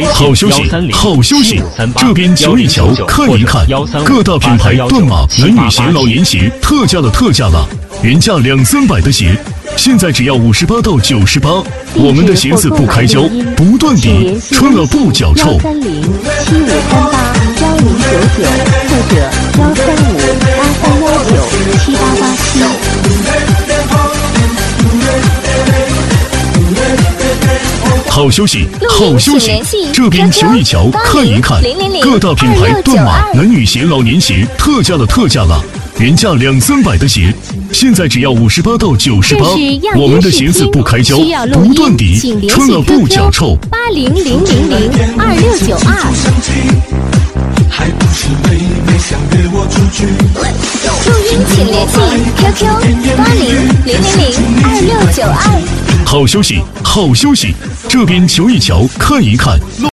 好消息，好消息！这边瞧一瞧，看一看，各大品牌断码男女鞋、老年鞋特价了！原价200-300的鞋，现在只要58到98。我们的鞋子不开胶，不断底，穿了不脚臭。 130-7538-1099或者135-8319-7887。 好消息，好消息！这边瞧一瞧，看一看，各大品牌断码男女鞋、老年鞋特价了！原价200-300的鞋，现在只要58到98。我们的鞋子不开胶，不断底，穿了不脚臭。 8000022692。录音请联系 QQ8000022692。 好消息，好消息！这边瞧一瞧，看一看。